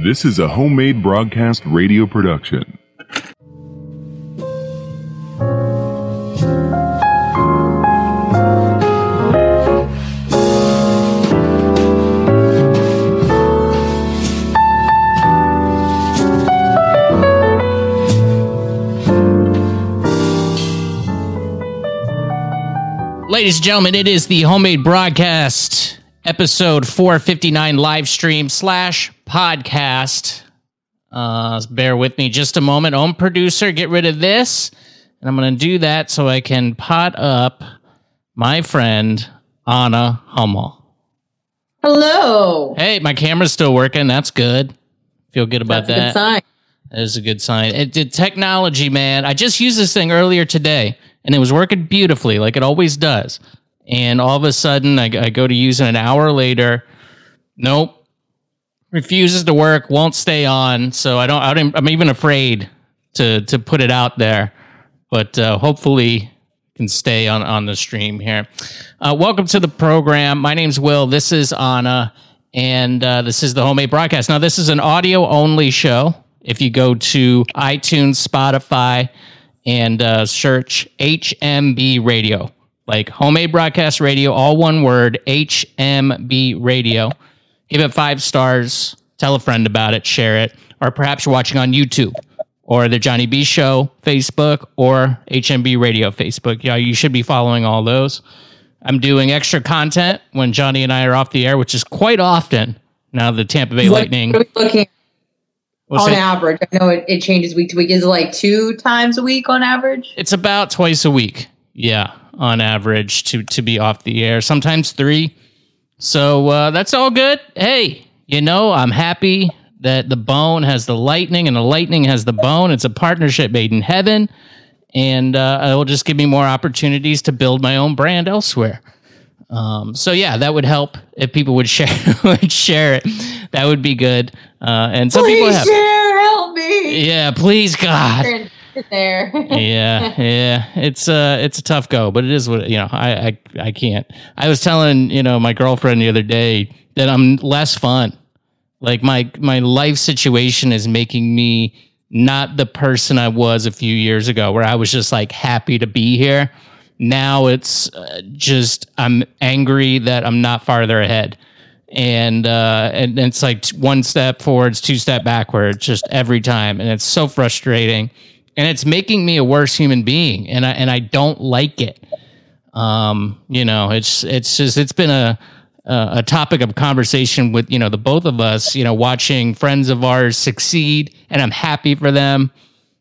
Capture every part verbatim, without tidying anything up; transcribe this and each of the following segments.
This is a homemade broadcast radio production. Ladies and gentlemen, it is the Homemade Broadcast, episode four fifty-nine live stream slash podcast. Uh, bear with me just a moment. Own producer, get rid of this. And I'm going to do that so I can pot up my friend, Anna Hummel. Hello. Hey, my camera's still working. That's good. Feel good about That's that. That's a good sign. That is a good sign. It did technology, man. I just used this thing earlier today, and it was working beautifully, like it always does. And all of a sudden, I, I go to use it an hour later. Nope. Refuses to work, won't stay on. So I don't, I don't I'm even afraid to to put it out there. But uh, hopefully can stay on, on the stream here. Uh, welcome to the program. My name's Will. This is Anna. And uh, this is the Homemade Broadcast. Now, this is an audio-only show. If you go to iTunes, Spotify, and uh, search H M B Radio, like Homemade Broadcast Radio, all one word, H M B Radio. Give it five stars, tell a friend about it, share it, or perhaps you're watching on YouTube or the Johnny B Show Facebook or H M B Radio Facebook. Yeah, you should be following all those. I'm doing extra content when Johnny and I are off the air, which is quite often now. The Tampa Bay What Lightning. are we looking What's on it? average? I know it, it changes week to week. Is it like two times a week on average? It's about twice a week. Yeah, on average to, to be off the air. Sometimes three. So uh, that's all good. Hey, you know, I'm happy that the Bone has the Lightning and the Lightning has the Bone. It's a partnership made in heaven. And uh, it will just give me more opportunities to build my own brand elsewhere. Um, so yeah, that would help if people would share would share it. That would be good. Uh, and some Please people have. share, help me. Yeah, please, God. There. yeah, yeah. It's uh it's a tough go, but it is what you know. I, I I can't. I was telling you know my girlfriend the other day that I'm less fun. Like my my life situation is making me not the person I was a few years ago, where I was just like happy to be here. Now it's uh, just I'm angry that I'm not farther ahead, and uh, and it's like one step forwards, two step backwards, just every time, and it's so frustrating, and it's making me a worse human being, and I and I don't like it. Um, you know, it's it's just it's been a a topic of conversation with you know the both of us. You know, watching friends of ours succeed, and I'm happy for them.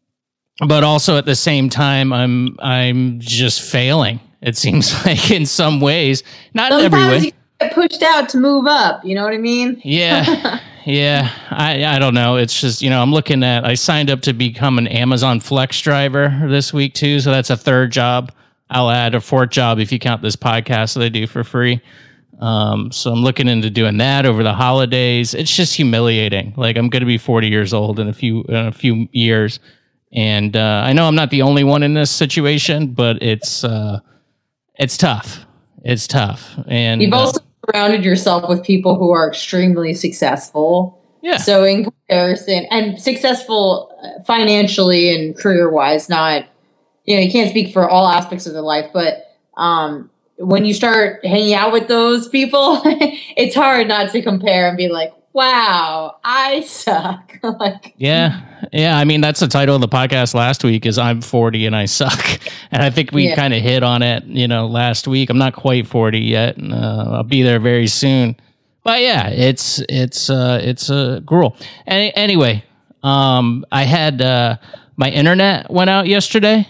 But also at the same time, I'm I'm just failing. It seems like in some ways, not in every Sometimes way. you get pushed out to move up. You know what I mean? Yeah, yeah. I I don't know. It's just you know I'm looking at. I signed up to become an Amazon Flex driver this week too. So that's a third job. I'll add a fourth job if you count this podcast that I do for free. Um, so I'm looking into doing that over the holidays. It's just humiliating. Like I'm going to be forty years old in a few in a few years. And uh, I know I'm not the only one in this situation, but it's uh, it's tough. It's tough. And You've uh, also surrounded yourself with people who are extremely successful. Yeah. So in comparison, and successful financially and career wise, not you know you can't speak for all aspects of their life, but um, when you start hanging out with those people, it's hard not to compare and be like, wow, I suck. like, yeah, yeah. I mean, that's the title of the podcast last week is I'm forty and I suck. And I think we Yeah. kind of hit on it, you know, last week. I'm not quite forty yet. And, uh, I'll be there very soon. But yeah, it's, it's, uh, it's a uh, gruel. Any, anyway, um, I had, uh, my internet went out yesterday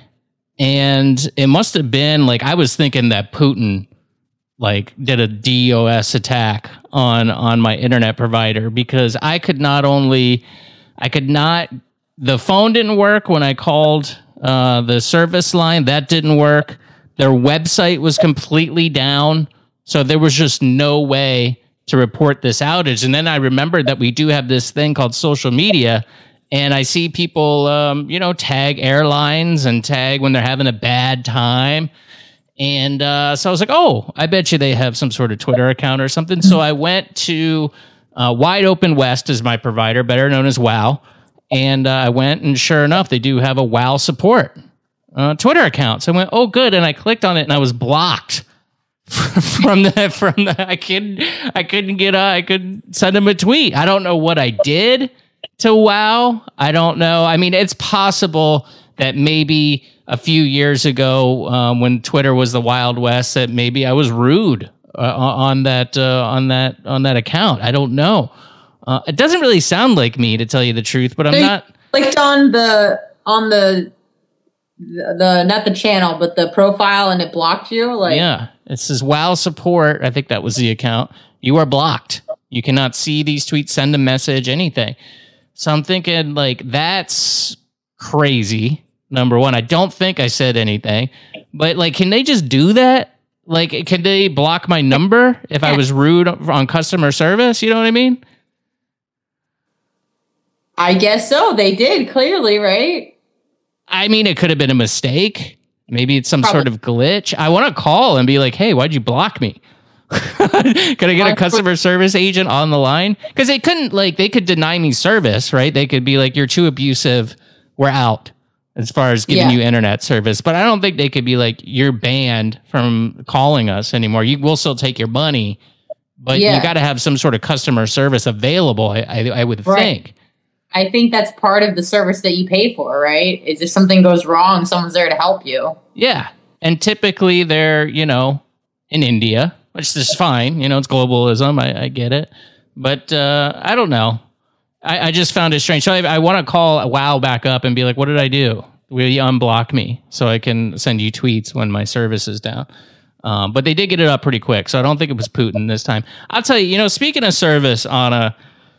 and it must have been like, I was thinking that Putin like did a DOS attack on on my internet provider because I could not only I could not the phone didn't work when I called uh, the service line. That didn't work. Their website was completely down. So there was just no way to report this outage. And then I remembered that we do have this thing called social media. And I see people, um, you know, tag airlines and tag when they're having a bad time. And uh, so I was like, oh, I bet you they have some sort of Twitter account or something. So I went to Uh, Wide Open West is my provider, better known as WoW. And uh, I went, and sure enough, they do have a WoW support uh, Twitter account. So I went, oh, good. And I clicked on it, and I was blocked from the from the. I couldn't I couldn't get. Uh, I could send them a tweet. I don't know what I did to WoW. I don't know. I mean, it's possible that maybe a few years ago, um, when Twitter was the Wild West, that maybe I was rude uh, on that uh, on that on that account. I don't know. Uh, it doesn't really sound like me, to tell you the truth, but I'm so you not. Clicked on the on the, the the not the channel, but the profile, and it blocked you. Like, yeah, it says WoW support. I think that was the account. You are blocked. You cannot see these tweets, send a message, anything. So I'm thinking, like, that's crazy. Number one, I don't think I said anything, but like, can they just do that? Like, can they block my number if I was rude on customer service? You know what I mean? I guess so. They did, clearly, right? I mean, it could have been a mistake. Maybe it's some Probably. sort of glitch. I want to call and be like, hey, why'd you block me? Could I get a customer service agent on the line? Because they couldn't, like, they could deny me service, right? They could be like, you're too abusive. We're out as far as giving Yeah. you internet service. But I don't think they could be like, you're banned from calling us anymore. You will still take your money, but Yeah. you got to have some sort of customer service available, I, I, I would Right. think. I think that's part of the service that you pay for, right? Is if something goes wrong, someone's there to help you. Yeah. And typically they're, you know, in India, which is fine. You know, it's globalism. I, I get it. But uh, I don't know. I, I just found it strange. So I, I want to call WoW back up and be like, what did I do? Will you unblock me so I can send you tweets when my service is down? Um, but they did get it up pretty quick. So I don't think it was Putin this time. I'll tell you, you know, speaking of service, Anna,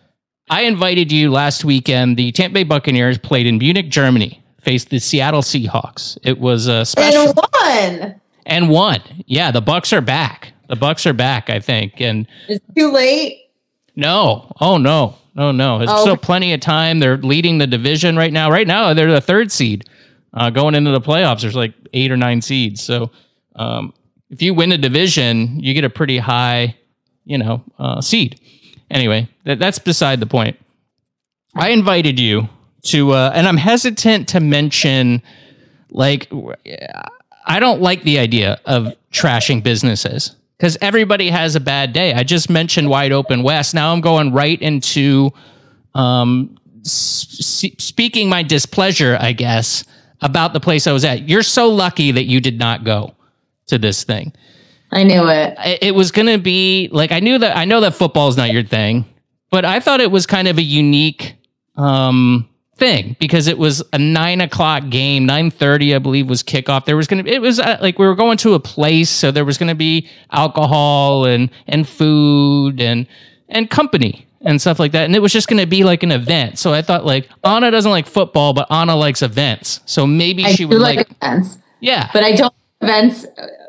I invited you last weekend. The Tampa Bay Buccaneers played in Munich, Germany, faced the Seattle Seahawks. It was a special And won. and won. Yeah, the Bucks are back. The Bucks are back, I think. And It's too late. no, oh no, no, no. There's Oh. still plenty of time. They're leading the division right now. Right now, they're the third seed. Uh, going into the playoffs, there's like eight or nine seeds. So um, if you win a division, you get a pretty high, you know, uh, seed. Anyway, that, that's beside the point. I invited you to, uh, and I'm hesitant to mention, like, I don't like the idea of trashing businesses because everybody has a bad day. I just mentioned Wide Open West. Now I'm going right into um, s- speaking my displeasure, I guess, about the place I was at. You're so lucky that you did not go to this thing. I knew it. It was going to be like, I knew that, I know that football is not your thing, but I thought it was kind of a unique um, thing because it was a nine o'clock game, nine thirty, I believe was kickoff. There was going to be, it was uh, like we were going to a place. So there was going to be alcohol and, and food and, and company and stuff like that. And it was just going to be like an event. So I thought, like, Anna doesn't like football, but Anna likes events. So maybe I she do would like, like, events, yeah. but I don't like events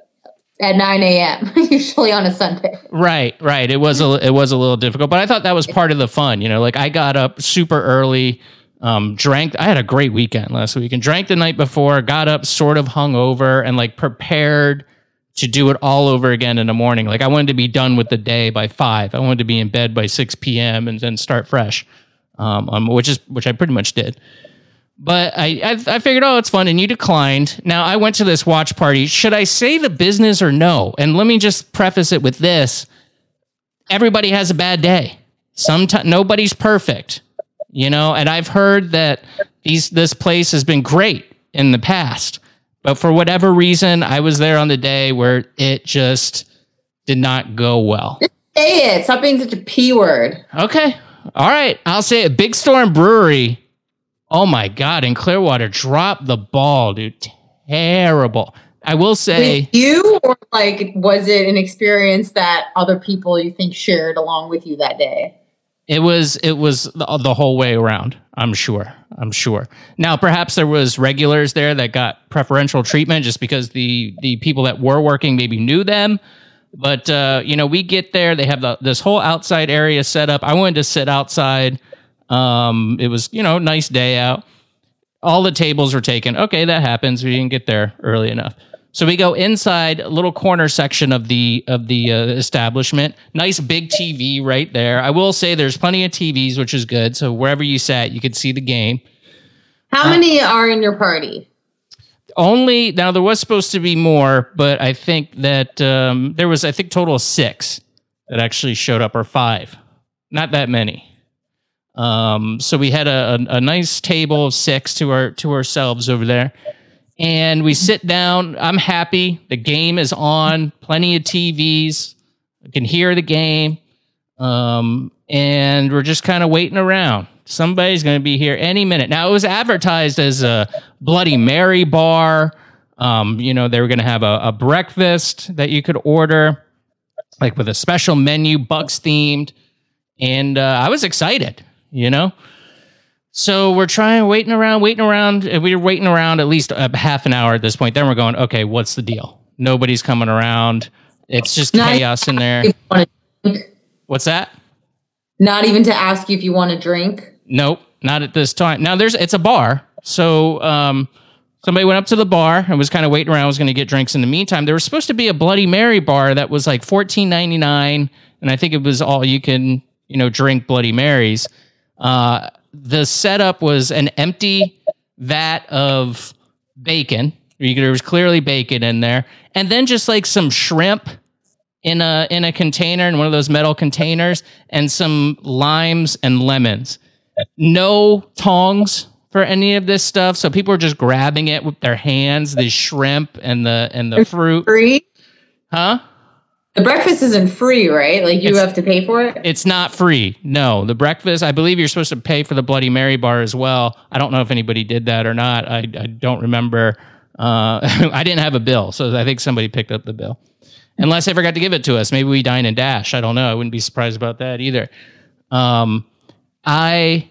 at nine a.m. usually on a Sunday. Right, right. It was a it was a little difficult, but I thought that was part of the fun. You know, like I got up super early, um, drank. I had a great weekend last week and drank the night before. Got up sort of hungover and like prepared to do it all over again in the morning. Like I wanted to be done with the day by five. I wanted to be in bed by six p.m. and then start fresh, um, um, which is which I pretty much did. But I, I I figured, oh, it's fun, and you declined. Now, I went to this watch party. Should I say the business or no? And let me just preface it with this. Everybody has a bad day. Sometimes nobody's perfect, you know, and I've heard that these this place has been great in the past. But for whatever reason, I was there on the day where it just did not go well. Say it. Stop being such a P word. Okay. All right. I'll say it. Big Storm Brewery. Oh my God, in Clearwater, dropped the ball, dude. Terrible. I will say... With you, or like, was it an experience that other people you think shared along with you that day? It was it was the, the whole way around, I'm sure. I'm sure. Now, perhaps there was regulars there that got preferential treatment just because the, the people that were working maybe knew them. But, uh, you know, we get there. They have the, this whole outside area set up. I wanted to sit outside. Um, it was, you know, nice day out. All the tables were taken. Okay, that happens. We didn't get there early enough. So we go inside a little corner section of the of the uh, establishment. Nice big T V right there. I will say there's plenty of T Vs, which is good. So wherever you sat, you could see the game. How uh, many are in your party? Only now there was supposed to be more, but I think that um, there was I think total of six that actually showed up, or five. Not that many. Um, so we had a, a, a nice table of six to our to ourselves over there. And we sit down. I'm happy. The game is on. Plenty of T Vs. I can hear the game. Um, and we're just kind of waiting around. Somebody's going to be here any minute. Now, it was advertised as a Bloody Mary bar. Um, you know, they were going to have a, a breakfast that you could order, like with a special menu, Bucks themed. And uh, I was excited, you know? So we're trying, waiting around, waiting around. And we were waiting around at least a half an hour at this point. Then we're going, okay, what's the deal? Nobody's coming around. It's just Not chaos in there. What's that? Not even to ask you if you want a drink? Nope, not at this time. Now, there's it's a bar. So um, somebody went up to the bar and was kind of waiting around, was going to get drinks in the meantime. There was supposed to be a Bloody Mary bar that was like fourteen ninety-nine. And I think it was all you can, you know, drink Bloody Marys. Uh The setup was an empty vat of bacon. There was clearly bacon in there, and then just like some shrimp in a in a container, in one of those metal containers, and some limes and lemons. No tongs for any of this stuff, so people are just grabbing it with their hands. The shrimp and the and the fruit. Free? Huh? The breakfast isn't free, right? Like you it's, have to pay for it? It's not free. No, the breakfast, I believe you're supposed to pay for the Bloody Mary bar as well. I don't know if anybody did that or not. I, I don't remember. Uh, I didn't have a bill, so I think somebody picked up the bill. Unless they forgot to give it to us. Maybe we dine and dash. I don't know. I wouldn't be surprised about that either. Um, I...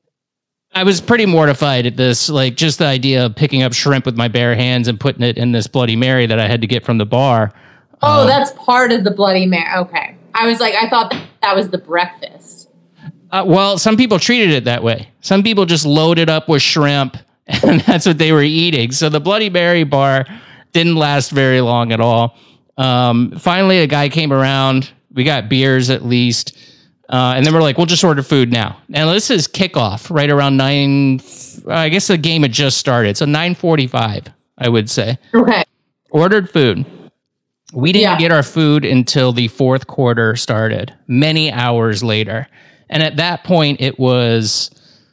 I was pretty mortified at this, like just the idea of picking up shrimp with my bare hands and putting it in this Bloody Mary that I had to get from the bar. Oh, um, that's part of the Bloody Mary. Okay. I was like, I thought that, that was the breakfast. Uh, well, some people treated it that way. Some people just loaded up with shrimp, and that's what they were eating. So the Bloody Mary bar didn't last very long at all. Um, finally, a guy came around. We got beers at least. Uh, and then we're like, we'll just order food now. And this is kickoff right around nine. I guess the game had just started. So nine forty-five, I would say. Okay. Ordered food. We didn't yeah. get our food until the fourth quarter started, many hours later. And at that point, it was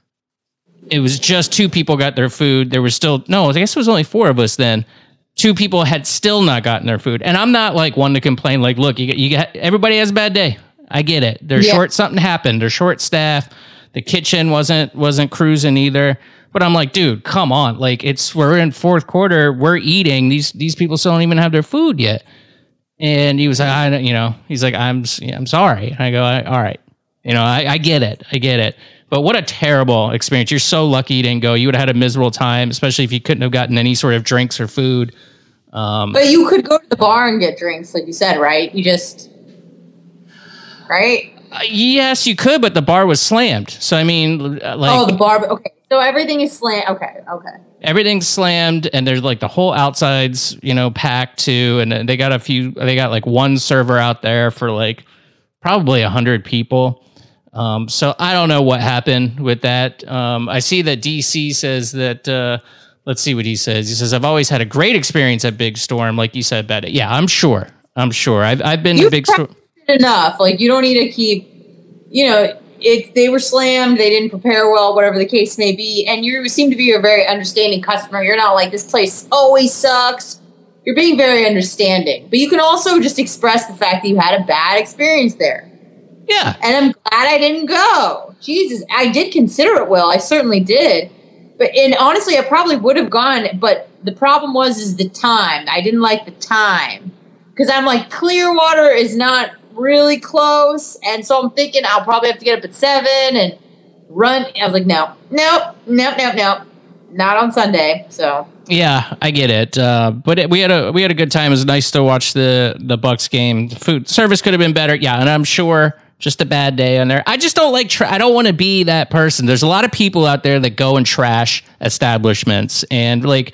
it was just two people got their food. There was still, no, I guess it was only four of us then. Two people had still not gotten their food. And I'm not like one to complain, like, look, you get, you got, everybody has a bad day. I get it. They're yeah. short, something happened. They're short staffed. The kitchen wasn't wasn't cruising either. But I'm like, dude, come on. Like, it's, we're in fourth quarter. We're eating. These these people still don't even have their food yet. And he was like, I, you know, he's like, I'm, I'm sorry. And I go, all right, you know, I, I get it, I get it. But what a terrible experience! You're so lucky you didn't go. You would have had a miserable time, especially if you couldn't have gotten any sort of drinks or food. Um, but you could go to the bar and get drinks, like you said, right? You just, right? Uh, yes, you could, but the bar was slammed. So I mean, like, oh, the bar. Okay, so everything is slammed. Okay, okay. Everything's slammed, and there's like the whole outside's, you know, packed too. And they got a few. They got like one server out there for like probably a hundred people. Um, so I don't know what happened with that. Um, I see that D C says that. Uh, let's see what he says. He says, "I've always had a great experience at Big Storm, like you said, Betty." Yeah, I'm sure. I'm sure. I've I've been to Big Storm enough. Like, you don't need to keep. You know, it. They were slammed. They didn't prepare well. Whatever the case may be, and you seem to be a very understanding customer. You're not like, this place always sucks. You're being very understanding, but you can also just express the fact that you had a bad experience there. Yeah. And I'm glad I didn't go. Jesus, I did consider it, Will. I certainly did. But and honestly, I probably would have gone, but the problem was is the time. I didn't like the time. Because I'm like, Clearwater is not really close. And so I'm thinking I'll probably have to get up at seven and run. I was like, no, nope, nope, nope, nope. Not on Sunday. So yeah, I get it. Uh, but it, we had a we had a good time. It was nice to watch the the Bucks game. The food service could have been better. Yeah, and I'm sure just a bad day on there. I just don't like, tra- I don't want to be that person. There's a lot of people out there that go and trash establishments, and like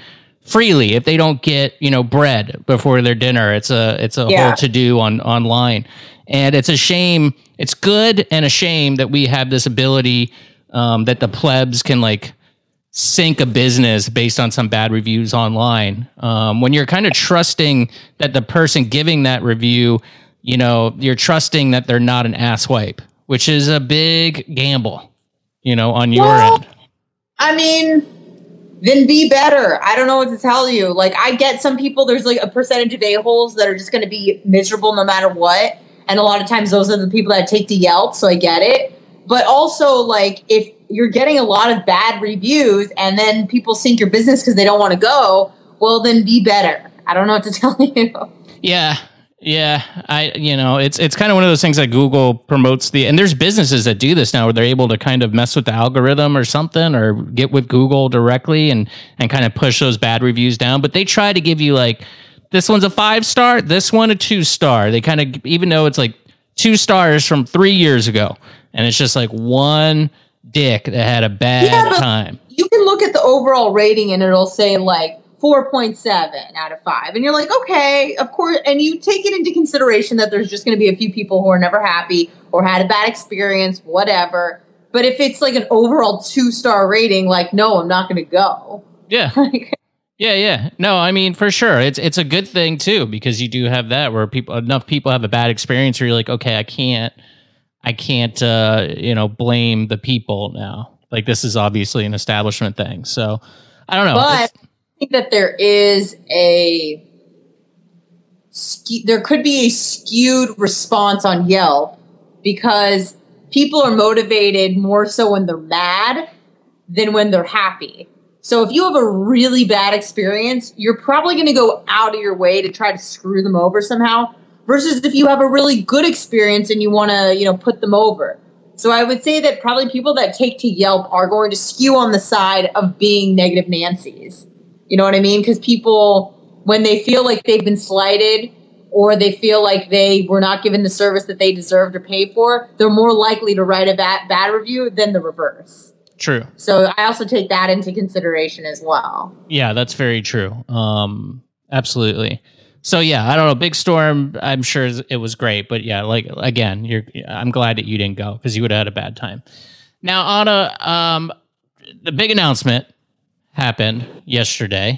freely if they don't get, you know, bread before their dinner. It's a it's a Yeah. whole to do on online, and it's a shame. It's good and a shame that we have this ability um, that the plebs can like sink a business based on some bad reviews online. Um, when you're kind of trusting that the person giving that review, you know, you're trusting that they're not an asswipe, which is a big gamble, you know, on your Well, end. I mean, then be better. I don't know what to tell you. Like, I get some people, there's like a percentage of a-holes that are just going to be miserable no matter what. And a lot of times those are the people that take to Yelp, so I get it. But also, like, if you're getting a lot of bad reviews and then people sink your business because they don't want to go, well, then be better. I don't know what to tell you. Yeah. Yeah, I you know, it's it's kind of one of those things that Google promotes the, and there's businesses that do this now where they're able to kind of mess with the algorithm or something, or get with Google directly and and kind of push those bad reviews down. But they try to give you like, this one's a five star, this one a two star. They kind of, even though it's like two stars from three years ago, and it's just like one dick that had a bad Yeah, but time. you can look at the overall rating and it'll say like four point seven out of five. And you're like, okay, of course. And you take it into consideration that there's just going to be a few people who are never happy or had a bad experience, whatever. But if it's like an overall two star rating, like, no, I'm not going to go. Yeah. Yeah, yeah. No, I mean, for sure. It's it's a good thing too, because you do have that where people, enough people have a bad experience where you're like, okay, I can't I can't uh, you know, blame the people now. Like, this is obviously an establishment thing. So, I don't know. But It's, I think that there is a ske- there could be a skewed response on Yelp because people are motivated more so when they're mad than when they're happy. So if you have a really bad experience, you're probably going to go out of your way to try to screw them over somehow, versus if you have a really good experience and you want to, you know, put them over. So I would say that probably people that take to Yelp are going to skew on the side of being negative Nancy's. You know what I mean? Because people, when they feel like they've been slighted or they feel like they were not given the service that they deserved or paid for, they're more likely to write a bad, bad review than the reverse. true. So I also take that into consideration as well. Yeah, that's very true. Um, absolutely. So yeah, I don't know. Big Storm, I'm sure it was great, but yeah, like again, you're. I'm glad that you didn't go because you would have had a bad time. Now, Anna, um, the big announcement happened yesterday.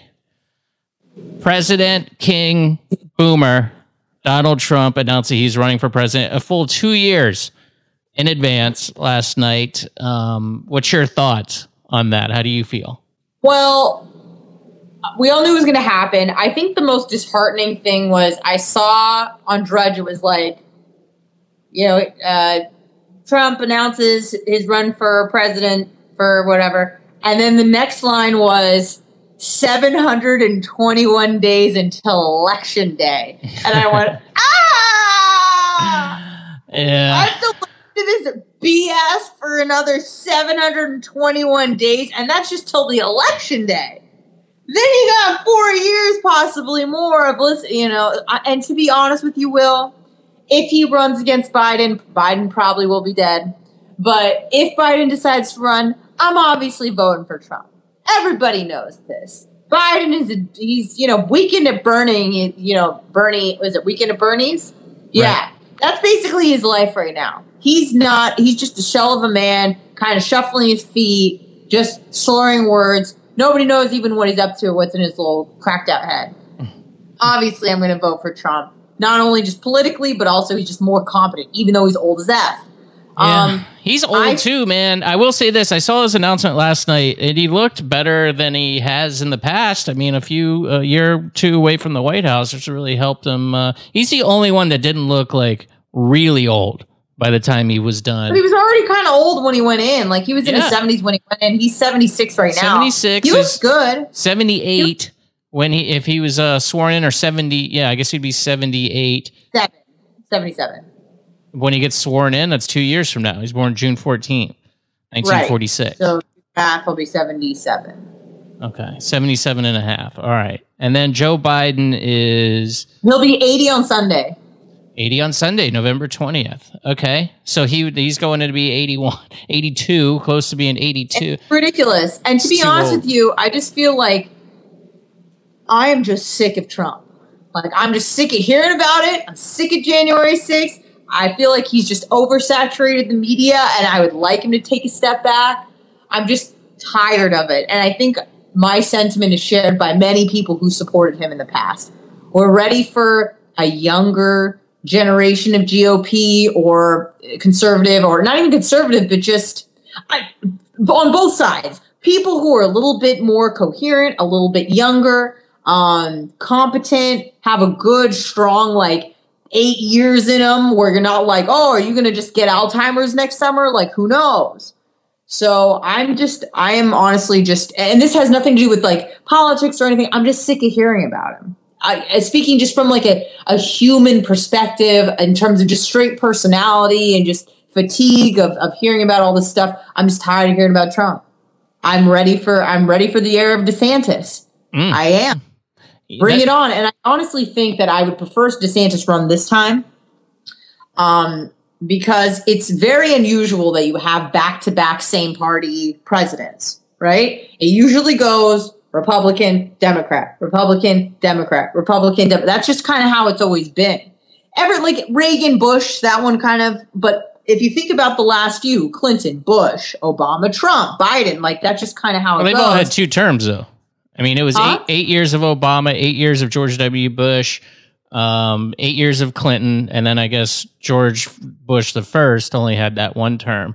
President King Boomer Donald Trump announced that he's running for president a full two years in advance last night. Um, what's your thoughts on that? How do you feel? Well, we all knew it was going to happen. I think the most disheartening thing was I saw on Drudge, it was like, you know, uh, Trump announces his run for president for whatever. And then the next line was seven hundred twenty-one days until election day. And I went, ah! Yeah. I have to listen to this B S for another seven hundred twenty-one days. And that's just till the election day. Then you got four years, possibly more of listen, you know. And to be honest with you, Will, if he runs against Biden, Biden probably will be dead. But if Biden decides to run, I'm obviously voting for Trump. Everybody knows this. Biden is a, he's, you know, Weekend at Bernie, you know, Bernie, was it Weekend at Bernie's? Yeah. Right. That's basically his life right now. He's not, he's just a shell of a man, kind of shuffling his feet, just slurring words. Nobody knows even what he's up to, what's in his little cracked out head. Obviously, I'm going to vote for Trump. Not only just politically, but also he's just more competent, even though he's old as F. Yeah, Um, he's old I- too, man. I will say this. I saw his announcement last night, and he looked better than he has in the past. I mean, a few a year or two away from the White House, which really helped him. Uh, he's the only one that didn't look like really old by the time he was done. But he was already kind of old when he went in. Like, he was in Yeah. his seventies when he went in. He's seventy-six right now. seventy-six He looks is- good. seventy-eight when he, if he was uh, sworn in, or seventy. Yeah, I guess he'd be seventy-eight Seven. seventy-seven. when he gets sworn in. That's two years from now. He's born June fourteenth, nineteen forty-six. So math will be seventy-seven. Okay, seventy-seven and a half. All right. And then Joe Biden is He'll be eighty on Sunday. eighty on Sunday, November twentieth. Okay. So he he's going to be eighty-one, eighty-two, close to being eighty-two. It's ridiculous. And to be Too honest old. with you, I just feel like I am just sick of Trump. Like, I'm just sick of hearing about it. I'm sick of January sixth. I feel like he's just oversaturated the media, and I would like him to take a step back. I'm just tired of it. And I think my sentiment is shared by many people who supported him in the past. We're ready for a younger generation of G O P or conservative, or not even conservative, but just I, on both sides. People who are a little bit more coherent, a little bit younger, um, competent, have a good, strong, like, eight years in them where you're not like, oh, are you going to just get Alzheimer's next summer? Like, who knows? So I'm just, I am honestly just, and this has nothing to do with like politics or anything. I'm just sick of hearing about him. I, speaking just from like a, a human perspective in terms of just straight personality and just fatigue of, of hearing about all this stuff. I'm just tired of hearing about Trump. I'm ready for, I'm ready for the era of DeSantis. Mm. I am. Bring it on. And I honestly think that I would prefer DeSantis run this time. Um, because it's very unusual that you have back-to-back same party presidents, right? It usually goes Republican, Democrat, Republican, Democrat, Republican, Democrat. That's just kind of how it's always been. Ever like Reagan, Bush, that one kind of, but if you think about the last few, Clinton, Bush, Obama, Trump, Biden, like that's just kind of how well, it they've goes. They've all had two terms though. I mean, it was huh? eight, eight years of Obama, eight years of George W. Bush, um, eight years of Clinton, and then I guess George Bush the first only had that one term.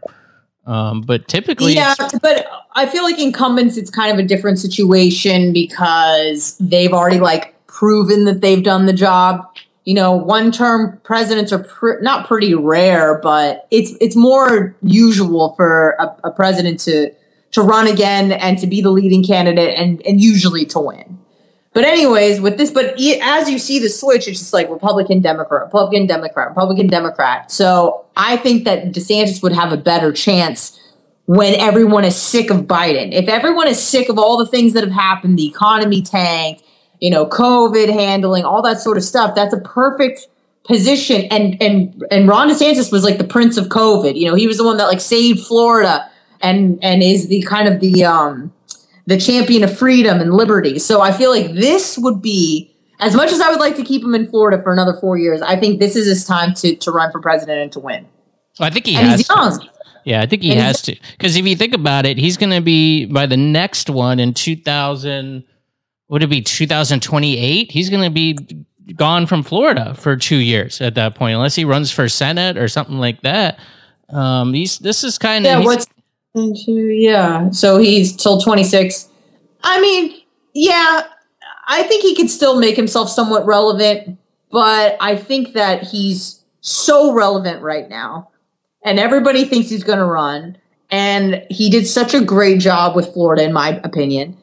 Um, but typically, yeah, but I feel like incumbents, it's kind of a different situation because they've already like proven that they've done the job. You know, one-term presidents are pr- not pretty rare, but it's it's more usual for a, a president to to run again and to be the leading candidate and and usually to win. But anyways, with this, but as you see the switch, it's just like Republican, Democrat, Republican, Democrat, Republican, Democrat. So I think that DeSantis would have a better chance when everyone is sick of Biden. If everyone is sick of all the things that have happened, the economy tanked, you know, COVID handling, all that sort of stuff, that's a perfect position. And and and Ron DeSantis was like the prince of COVID. You know, he was the one that like saved Florida and and is the kind of the um the champion of freedom and liberty. So I feel like this would be, as much as I would like to keep him in Florida for another four years, I think this is his time to to run for president and to win. Well, I think he and has he's young. to. Yeah, I think he and has to. Because if you think about it, he's going to be, by the next one in two thousand, would it be two thousand twenty-eight? He's going to be gone from Florida for two years at that point, unless he runs for Senate or something like that. Um, he's This is kind of... Yeah, what's... Into, yeah, so he's till twenty-six. I mean, yeah, I think he could still make himself somewhat relevant, but I think that he's so relevant right now, and everybody thinks he's going to run, and he did such a great job with Florida, in my opinion,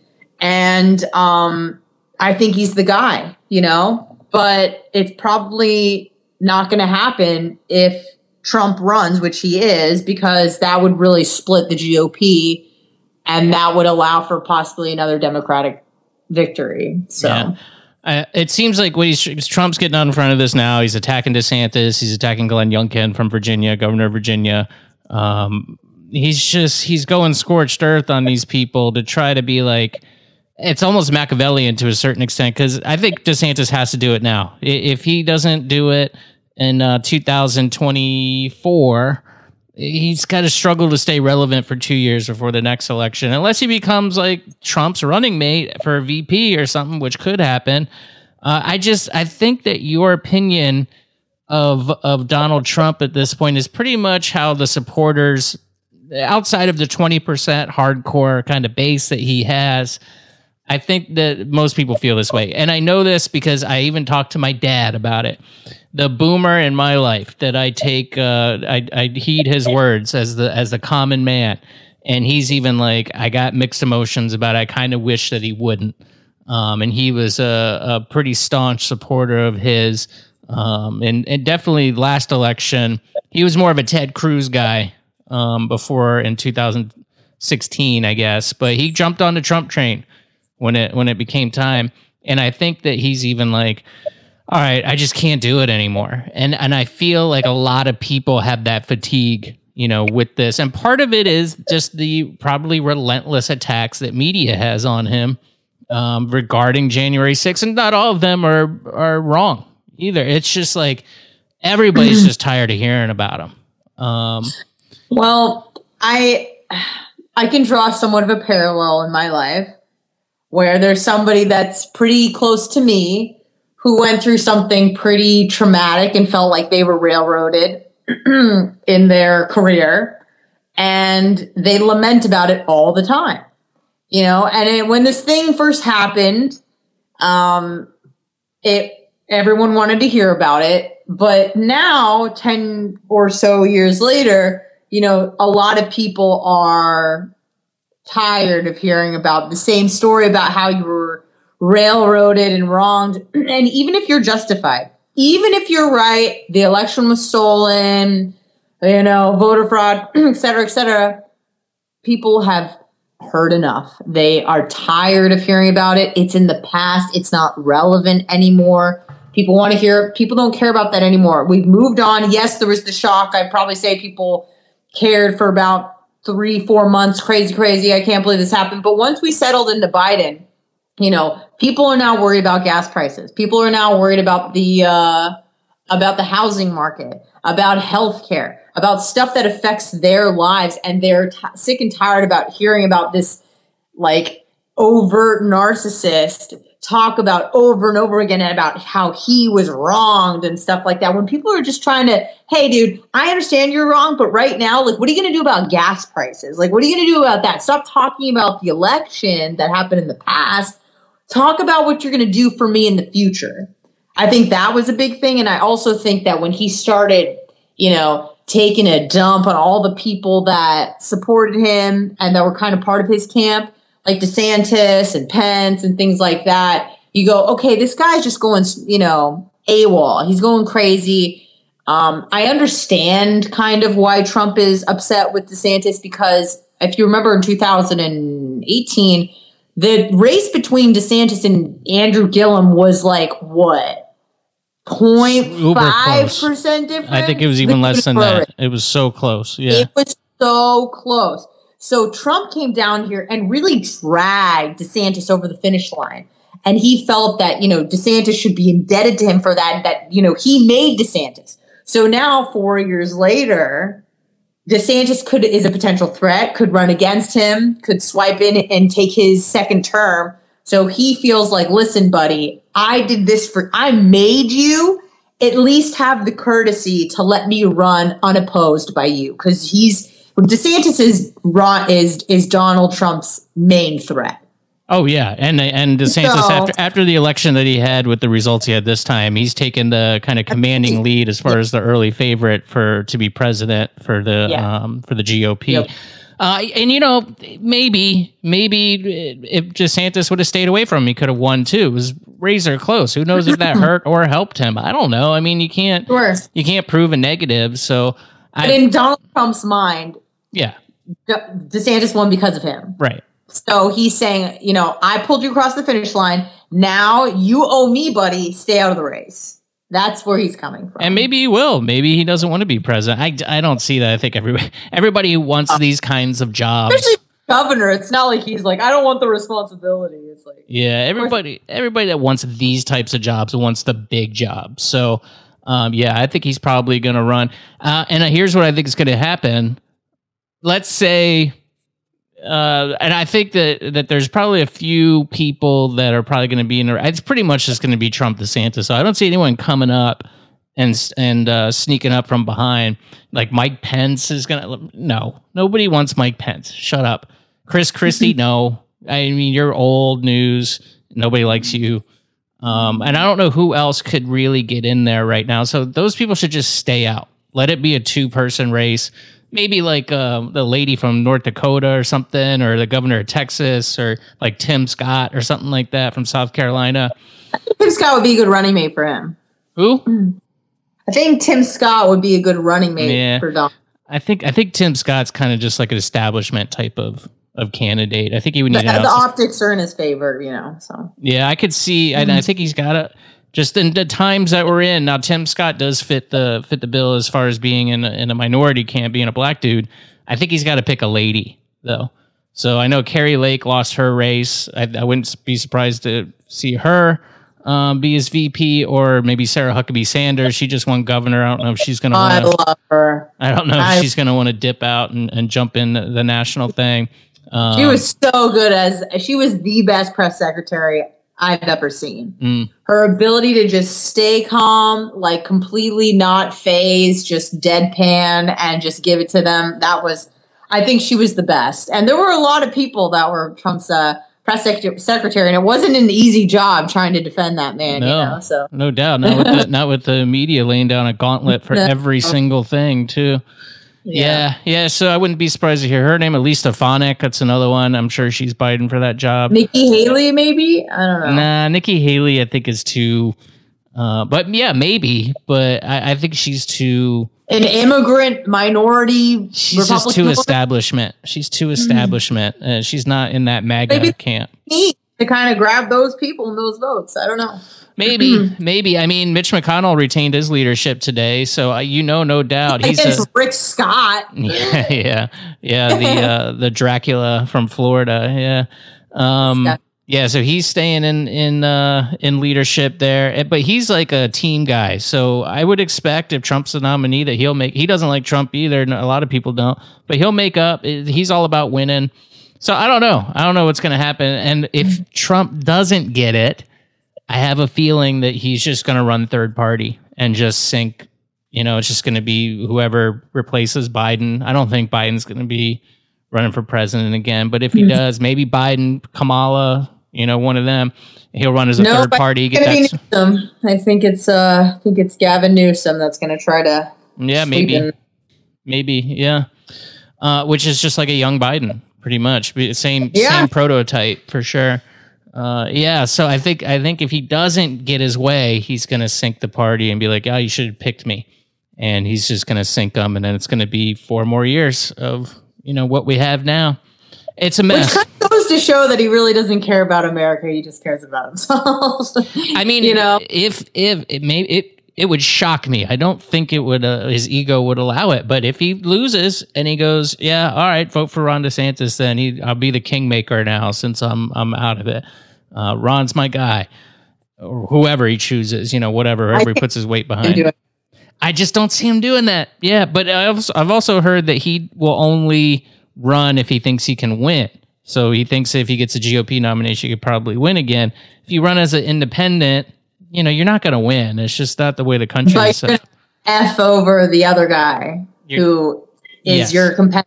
and um, I think he's the guy, you know, but it's probably not going to happen if Trump runs, which he is, because that would really split the G O P and that would allow for possibly another Democratic victory. So yeah. uh, it seems like what he's Trump's getting out in front of this now. He's attacking DeSantis. He's attacking Glenn Youngkin from Virginia, governor of Virginia. Um, he's just he's going scorched earth on these people to try to be like, it's almost Machiavellian to a certain extent, because I think DeSantis has to do it now. If he doesn't do it in uh, two thousand twenty-four, he's got to struggle to stay relevant for two years before the next election, unless he becomes like Trump's running mate for a V P or something, which could happen. Uh, I just, I think that your opinion of of Donald Trump at this point is pretty much how the supporters, outside of the twenty percent hardcore kind of base that he has, I think that most people feel this way. And I know this because I even talked to my dad about it. The boomer in my life that I take, uh, I, I heed his words as the as the common man. And he's even like, I got mixed emotions about it. I kind of wish that he wouldn't. Um, and he was a, a pretty staunch supporter of his. Um, and, and definitely last election, he was more of a Ted Cruz guy um, before in two thousand sixteen, I guess. But he jumped on the Trump train when it when it became time. And I think that he's even like, all right, I just can't do it anymore. And and I feel like a lot of people have that fatigue, you know, with this. And part of it is just the probably relentless attacks that media has on him. um, regarding January sixth, and not all of them are are wrong either. It's just like everybody's just tired of hearing about them. Um, well, I I can draw somewhat of a parallel in my life where there's somebody that's pretty close to me who went through something pretty traumatic and felt like they were railroaded in their career, and they lament about it all the time. You know, and it, when this thing first happened, um, it everyone wanted to hear about it. But now, ten or so years later, you know, a lot of people are tired of hearing about the same story about how you were railroaded and wronged. And even if you're justified, even if you're right, the election was stolen, you know, voter fraud, et cetera, et cetera, people have heard enough. They are tired of hearing about it. It's in the past. It's not relevant anymore. People want to hear, people don't care about that anymore. We've moved on. Yes, there was the shock. I'd probably say people cared for about three, four months. Crazy, crazy. I can't believe this happened. But once we settled into Biden, you know, people are now worried about gas prices. People are now worried about the, uh, about the housing market, about healthcare, about stuff that affects their lives, and they're t- sick and tired about hearing about this like overt narcissist talk about over and over again about how he was wronged and stuff like that. When people are just trying to, hey, dude, I understand you're wrong, but right now, like, what are you going to do about gas prices? Like, what are you going to do about that? Stop talking about the election that happened in the past. Talk about what you're going to do for me in the future. I think that was a big thing. And I also think that when he started, you know, taking a dump on all the people that supported him and that were kind of part of his camp, like DeSantis and Pence and things like that, you go, okay, this guy's just going, you know, AWOL. He's going crazy. Um, I understand kind of why Trump is upset with DeSantis, because if you remember in two thousand eighteen, the race between DeSantis and Andrew Gillum was like, what? zero point five percent difference? I think it was even less than that. It was so close. Yeah. It was so close. So Trump came down here and really dragged DeSantis over the finish line. And he felt that, you know, DeSantis should be indebted to him for that, that, you know, he made DeSantis. So now, four years later, DeSantis could is a potential threat, could run against him, could swipe in and take his second term. So he feels like, listen, buddy, I did this for, I made you, at least have the courtesy to let me run unopposed by you. Because he's, DeSantis is, is, is Donald Trump's main threat. Oh, yeah. And and DeSantis, so, after after the election that he had with the results he had this time, he's taken the kind of commanding lead as far yeah. as the early favorite for to be president for the yeah. um, for the G O P. Yep. Uh, and, you know, maybe, maybe if DeSantis would have stayed away from him, he could have won, too. It was razor close. Who knows if that hurt or helped him? I don't know. I mean, you can't sure. you can't prove a negative. So, but I, in Donald Trump's mind, yeah, De- DeSantis won because of him. Right. So he's saying, you know, I pulled you across the finish line. Now you owe me, buddy. Stay out of the race. That's where he's coming from. And maybe he will. Maybe he doesn't want to be president. I, I don't see that. I think everybody everybody who wants uh, these kinds of jobs. Especially governor. It's not like he's like, I don't want the responsibility. It's like, yeah, everybody everybody that wants these types of jobs wants the big jobs. So, um, yeah, I think he's probably going to run. Uh, and here's what I think is going to happen. Let's say... Uh, and I think that, that there's probably a few people that are probably going to be in there. It's pretty much just going to be Trump DeSantis. So I don't see anyone coming up and and uh, sneaking up from behind. Like Mike Pence is going to. No, nobody wants Mike Pence. Shut up. Chris Christie, no. I mean, you're old news. Nobody likes you. Um, and I don't know who else could really get in there right now. So those people should just stay out. Let it be a two-person race. Maybe like uh, the lady from North Dakota or something, or the governor of Texas, or like Tim Scott or something like that from South Carolina. I think Tim Scott would be a good running mate for him. Who? I think Tim Scott would be a good running mate yeah. for Donald. I think I think Tim Scott's kind of just like an establishment type of, of candidate. I think he would need the, an the optics are in his favor, you know. So yeah, I could see. Mm-hmm. I, I think he's got a. Just in the times that we're in now, Tim Scott does fit the fit the bill as far as being in a, in a minority camp, being a black dude. I think he's got to pick a lady though. So I know Carrie Lake lost her race. I, I wouldn't be surprised to see her um, be as V P, or maybe Sarah Huckabee Sanders. She just won governor. I don't know if she's going to. I love her. I don't know if I, she's going to want to dip out and, and jump in the, the national thing. Um, she was so good as she was the best press secretary I've ever seen. Mm. Her ability to just stay calm, like completely not phased, just deadpan and just give it to them. That was, I think she was the best. And there were a lot of people that were Trump's uh, press sec- secretary, and it wasn't an easy job trying to defend that man. No, you know, so no doubt. Not with, the, not with the media laying down a gauntlet for No. every single thing, too. Yeah. yeah, yeah. So I wouldn't be surprised to hear her name, Elise Stefanik. That's another one. I'm sure she's biting for that job. Nikki Haley, maybe? I don't know. Nah, Nikki Haley, I think is too. Uh, but yeah, maybe. But I, I think she's too. An immigrant minority. She's just Republican too establishment. She's too establishment. Uh, she's not in that MAGA Maybe- camp. to kind of grab those people and those votes. I don't know. Maybe, maybe. I mean, Mitch McConnell retained his leadership today, so uh, you know, no doubt he's Against a, Rick Scott. yeah, yeah, yeah. The uh, the Dracula from Florida. Yeah, um, yeah. So he's staying in in uh, in leadership there, Eh, but he's like a team guy. So I would expect if Trump's the nominee that he'll make. He doesn't like Trump either. A lot of people don't, but he'll make up. He's all about winning. So I don't know. I don't know what's going to happen. And if Trump doesn't get it, I have a feeling that he's just going to run third party and just sink. You know, it's just going to be whoever replaces Biden. I don't think Biden's going to be running for president again. But if he does, maybe Biden, Kamala, you know, one of them, he'll run as a No, third but party. it's Get gonna that, be Newsom. I think it's uh, I think it's Gavin Newsom that's going to try to. yeah, sweep maybe, in. maybe, yeah. Uh, which is just like a young Biden, pretty much. Same, Yeah. same prototype for sure. Uh, yeah, so I think I think if he doesn't get his way, he's going to sink the party and be like, "Oh, you should have picked me," and he's just going to sink them, and then it's going to be four more years of you know what we have now. It's a Which mess. kind of goes to show that he really doesn't care about America. He just cares about himself. I mean, you know, if if it may it it would shock me. I don't think it would. Uh, his ego would allow it. But if he loses and he goes, "Yeah, all right, vote for Ron DeSantis," then he, I'll be the kingmaker now since I'm I'm out of it. Uh, Ron's my guy, or whoever he chooses. You know, whatever. Whoever he puts his weight behind. do it. I just don't see him doing that. Yeah, but I also, I've also heard that he will only run if he thinks he can win. So he thinks if he gets a G O P nomination, he could probably win again. If you run as an independent, you know, you're not going to win. It's just not the way the country Like is set. F over the other guy You're- who is Yes. your competitor.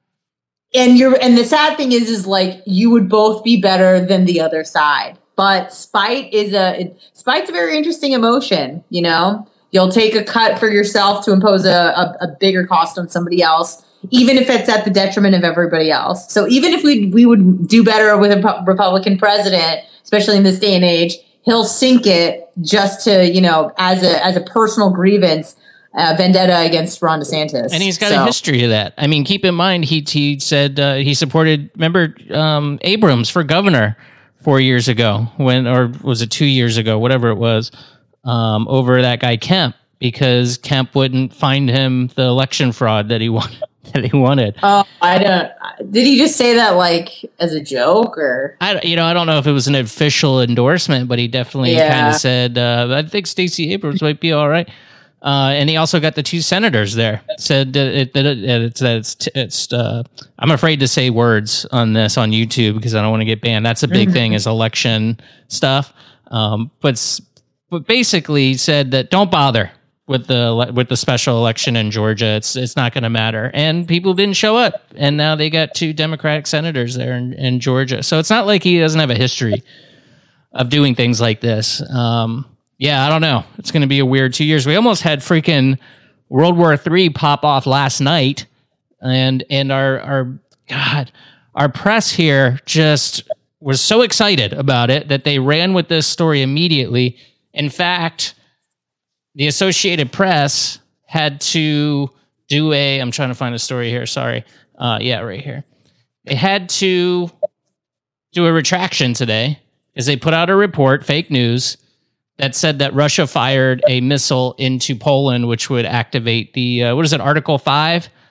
And you're and the sad thing is is like you would both be better than the other side. But spite is a it, spite's a very interesting emotion, you know? You'll take a cut for yourself to impose a, a, a bigger cost on somebody else, even if it's at the detriment of everybody else. So even if we we would do better with a Republican president, especially in this day and age, he'll sink it just to, you know, as a as a personal grievance, uh, vendetta against Ron DeSantis. And he's got So- a history of that. I mean, keep in mind, he he said uh, he supported, remember, um, Abrams for governor four years ago, when, or was it two years ago, whatever it was, um, over that guy Kemp, because Kemp wouldn't find him the election fraud that he wanted. That he wanted. Oh, I don't. Did he just say that like as a joke or? I, you know, I don't know if it was an official endorsement, but he definitely Yeah. kind of said, uh, I think Stacey Abrams might be all right. Uh, and he also got the two senators there. Said that, it, that, it, that it's, that it's, t- it's uh, I'm afraid to say words on this on YouTube because I don't want to get banned. That's a big thing is election stuff. Um, but, s- but basically said that don't bother with the with the special election in Georgia. It's it's not going to matter. And people didn't show up. And now they got two Democratic senators there in, in Georgia. So it's not like he doesn't have a history of doing things like this. Um, yeah, I don't know. It's going to be a weird two years. We almost had freaking World War Three pop off last night. And and our our God, our press here just was so excited about it that they ran with this story immediately. In fact, the Associated Press had to do a, I'm trying to find a story here. Sorry. Uh, yeah, right here. They had to do a retraction today because they put out a report, fake news, that said that Russia fired a missile into Poland, which would activate the, uh, what is it, Article five?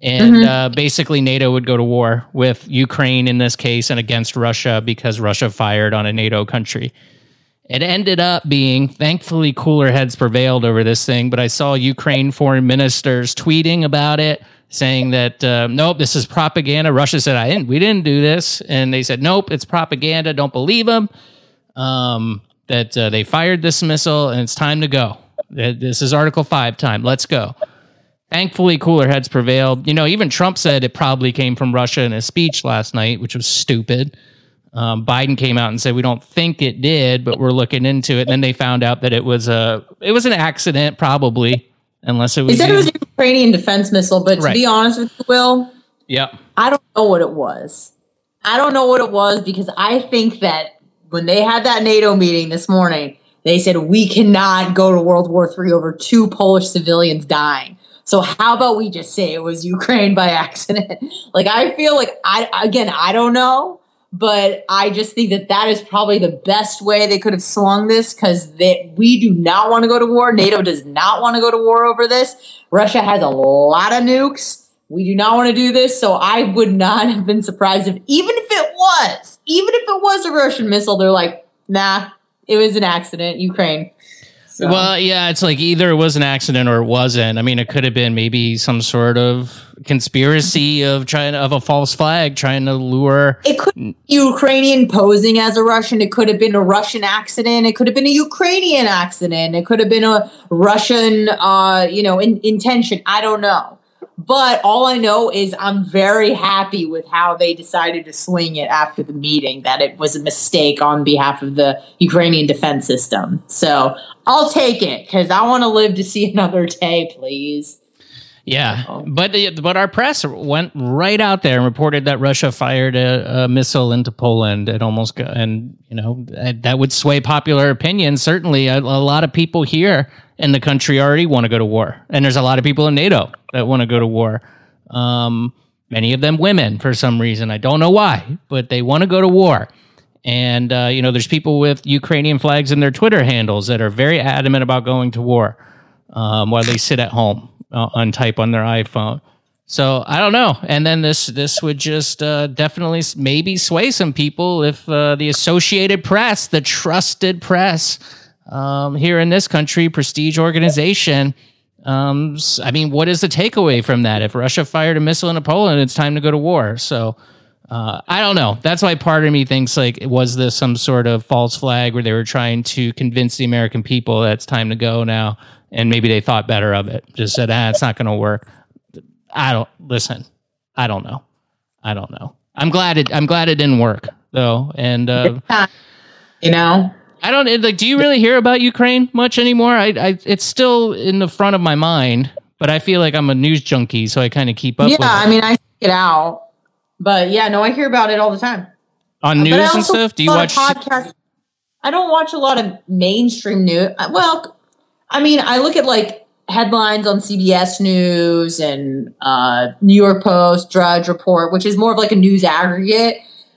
And Mhm. uh, basically, NATO would go to war with Ukraine in this case and against Russia because Russia fired on a NATO country. It ended up being, thankfully, cooler heads prevailed over this thing. But I saw Ukraine foreign ministers tweeting about it, saying that, uh, nope, this is propaganda. Russia said, I didn't, we didn't do this. And they said, nope, it's propaganda. Don't believe them. Um, that uh, they fired this missile and it's time to go. This is Article five time. Let's go. Thankfully, cooler heads prevailed. You know, even Trump said it probably came from Russia in his speech last night, which was stupid. Um, Biden came out and said, we don't think it did, but we're looking into it. And then they found out that it was a, it was an accident, probably, unless it was. He said it was a Ukrainian defense missile, but to Right. be honest with you, Will, Yep. I don't know what it was. I don't know what it was because I think that when they had that NATO meeting this morning, they said we cannot go to World War Three over two Polish civilians dying. So how about we just say it was Ukraine by accident? Like, I feel like, I again, I don't know, but I just think that that is probably the best way they could have slung this because we do not want to go to war. NATO does not want to go to war over this. Russia has a lot of nukes. We do not want to do this. So I would not have been surprised if, even if it was, even if it was a Russian missile, they're like, nah, it was an accident, Ukraine. So. Well, yeah, it's like either it was an accident or it wasn't. I mean, it could have been maybe some sort of conspiracy of trying of a false flag, trying to lure. It could be Ukrainian posing as a Russian. It could have been a Russian accident. It could have been a Ukrainian accident. It could have been a Russian, uh, you know, in, intention. I don't know. But all I know is I'm very happy with how they decided to swing it after the meeting, that it was a mistake on behalf of the Ukrainian defense system. So I'll take it because I want to live to see another day, please. Yeah, but but our press went right out there and reported that Russia fired a, a missile into Poland. It almost got, and you know that would sway popular opinion. Certainly, a, a lot of people here in the country already want to go to war, and there's a lot of people in NATO that want to go to war. Um, many of them women for some reason. I don't know why, but they want to go to war. And uh, you know, there's people with Ukrainian flags in their Twitter handles that are very adamant about going to war um, while they sit at home. Uh, on type on their iPhone. So I don't know. And then this this would just uh, definitely maybe sway some people if uh, the Associated Press, the trusted press um, here in this country, prestige organization. Um, I mean, what is the takeaway from that? If Russia fired a missile into Poland, it's time to go to war. So uh, I don't know. That's why part of me thinks like, was this some sort of false flag where they were trying to convince the American people that it's time to go now? And maybe they thought better of it. Just said, ah, it's not going to work. I don't listen. I don't know. I don't know. I'm glad it. I'm glad it didn't work though. And uh, you know, I don't like. Do you really hear about Ukraine much anymore? I, I. It's still in the front of my mind, but I feel like I'm a news junkie, so I kind of keep up. Yeah, with I it. mean, I check it out, but yeah, no, I hear about it all the time on But I news and also stuff. Do you watch podcasts? I don't watch a lot of mainstream news. Well. I mean, I look at like headlines on C B S News and uh, New York Post, Drudge Report, which is more of like a news aggregate.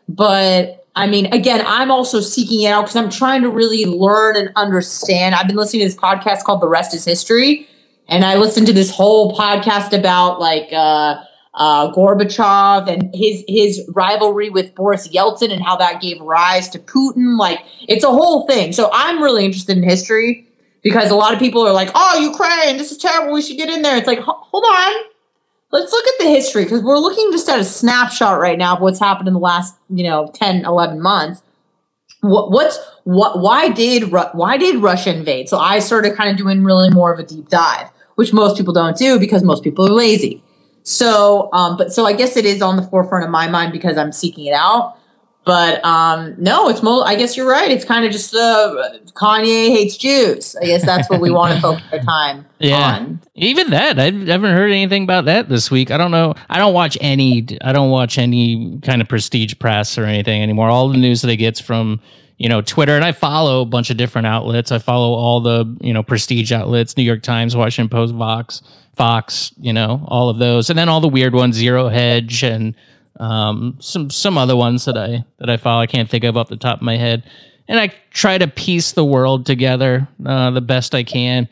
But I mean, again, I'm also seeking it out because I'm trying to really learn and understand. I've been listening to this podcast called The Rest is History. And I listened to this whole podcast about like uh, uh, Gorbachev and his his rivalry with Boris Yeltsin and how that gave rise to Putin. Like, it's a whole thing. So I'm really interested in history. Because a lot of people are like, oh, Ukraine, this is terrible. We should get in there. It's like, hold on. Let's look at the history because we're looking just at a snapshot right now of what's happened in the last, you know, ten, eleven months. What, what's what? Why did why did Russia invade? So I started kind of doing really more of a deep dive, which most people don't do because most people are lazy. So, um, but so I guess it is on the forefront of my mind because I'm seeking it out. But um, no, it's mo- I guess you're right. It's kind of just uh, Kanye hates Jews. I guess that's what we want to focus our time yeah. on. Even that, I haven't heard anything about that this week. I don't know. I don't watch any. I don't watch any kind of prestige press or anything anymore. All the news that I get's from you know Twitter, and I follow a bunch of different outlets. I follow all the you know prestige outlets: New York Times, Washington Post, Vox, Fox. You know all of those, and then all the weird ones: Zero Hedge and. Um, some some other ones that I that I follow I can't think of off the top of my head, and I try to piece the world together uh, the best I can.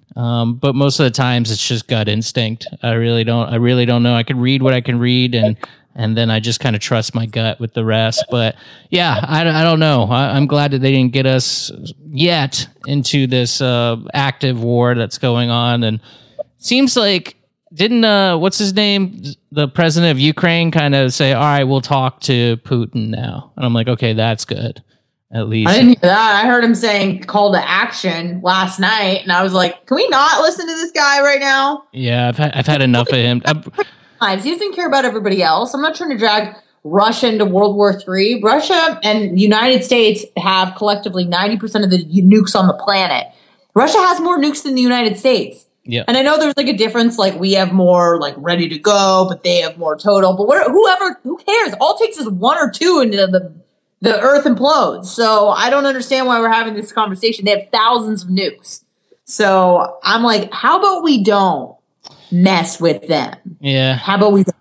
Um, but most of the times it's just gut instinct. I really don't, I really don't know. I can read what I can read and, and then I just kind of trust my gut with the rest. But yeah, I, I don't know. I, I'm glad that they didn't get us yet into this uh, active war that's going on. And seems like, didn't, uh, what's his name? The president of Ukraine kind of say, all right, we'll talk to Putin now. And I'm like, okay, that's good. At least I didn't hear that. I heard him saying call to action last night. And I was like, can we not listen to this guy right now? Yeah, I've had, I've had enough of him. I'm, He doesn't care about everybody else. I'm not trying to drag Russia into World War Three. Russia and the United States have collectively ninety percent of the nukes on the planet. Russia has more nukes than the United States. Yeah. And I know there's like a difference, like we have more like ready to go, but they have more total. But what, whoever, who cares? All it takes is one or two and the, the earth implodes. So I don't understand why we're having this conversation. They have thousands of nukes. So I'm like, how about we don't mess with them? Yeah. How about we don't?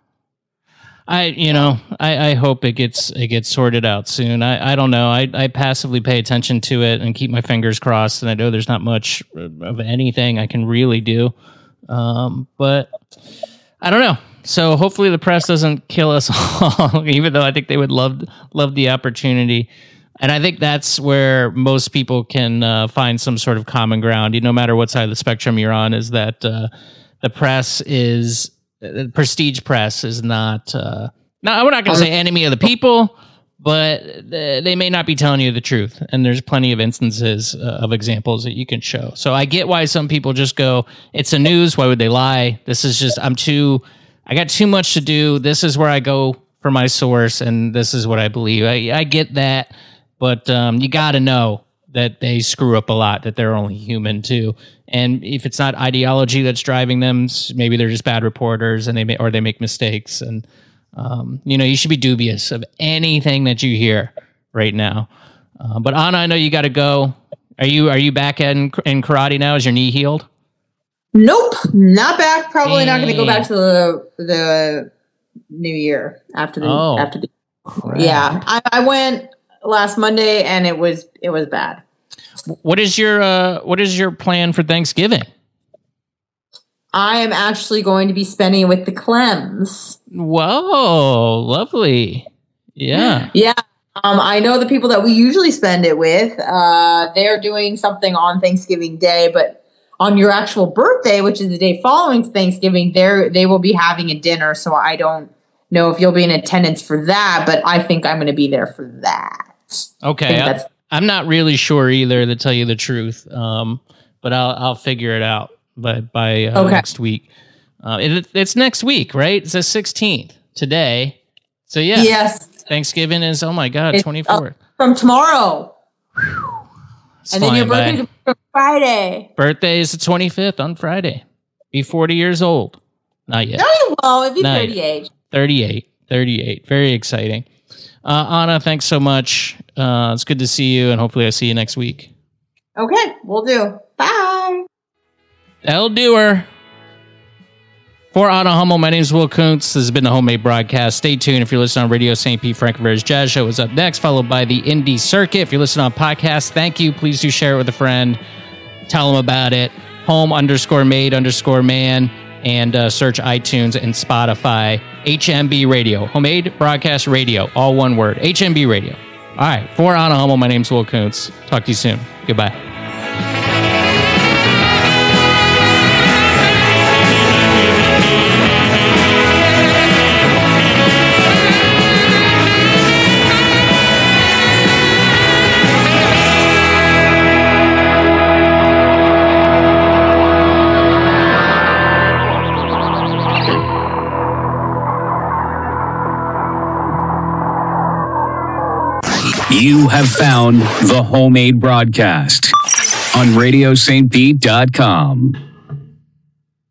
I, you know, I, I hope it gets it gets sorted out soon. I, I don't know. I, I passively pay attention to it and keep my fingers crossed. And I know there's not much of anything I can really do. Um, but I don't know. So hopefully the press doesn't kill us all, even though I think they would love love the opportunity. And I think that's where most people can uh, find some sort of common ground. You, no matter what side of the spectrum you're on, is that uh, the press is. The prestige press is not, uh, no, we're not going to say enemy of the people, but they may not be telling you the truth. And there's plenty of instances uh, of examples that you can show. So I get why some people just go, it's the news. Why would they lie? This is just, I'm too, I got too much to do. This is where I go for my source. And this is what I believe. I, I get that, but um, you got to know that they screw up a lot, that they're only human too. And if it's not ideology that's driving them, maybe they're just bad reporters and they may, or they make mistakes. And, um, you know, you should be dubious of anything that you hear right now. Uh, but Anna, I know you got to go. Are you, are you back in, in karate now? Is your knee healed? Nope, not back. Probably not going to go back to the, the new year after the, oh, after the, crap. yeah, I, I went last Monday and it was, it was bad. What is your uh, what is your plan for Thanksgiving? I am actually going to be spending it with the Clems. Whoa, lovely. Yeah. Yeah. Um, I know the people that we usually spend it with. Uh, they're doing something on Thanksgiving Day, but on your actual birthday, which is the day following Thanksgiving, they they will be having a dinner. So I don't know if you'll be in attendance for that, but I think I'm going to be there for that. Okay. I I'm not really sure either, to tell you the truth, um, but I'll I'll figure it out by by uh, okay. next week. Uh, it, it's next week, right? It's the sixteenth today. So yeah, yes. Thanksgiving is oh my god, twenty-fourth from tomorrow, it's and then your birthday is Friday. Birthday is the twenty-fifth on Friday. Be forty years old. Not yet. No, you won't. If you're Not thirty-eight. Yet. thirty-eight. thirty-eight. Very exciting. Uh, Anna, thanks so much. Uh, it's good to see you, and hopefully I see you next week. Okay, we'll do. Bye. El Doer. For Anna Hummel, my name is Will Kuntz. This has been the Homemade Broadcast. Stay tuned if you're listening on Radio Saint Pete. Frank Rivera's Jazz Show is up next, followed by the Indie Circuit. If you're listening on podcast, thank you. Please do share it with a friend. Tell them about it. Home underscore made underscore man. And uh, search iTunes and Spotify. H M B Radio. Homemade Broadcast Radio. All one word. H M B Radio. All right. For Anna Hummel, my name's Will Kuntz. Talk to you soon. Goodbye. You have found the Homemade Broadcast on radio saint pete dot com.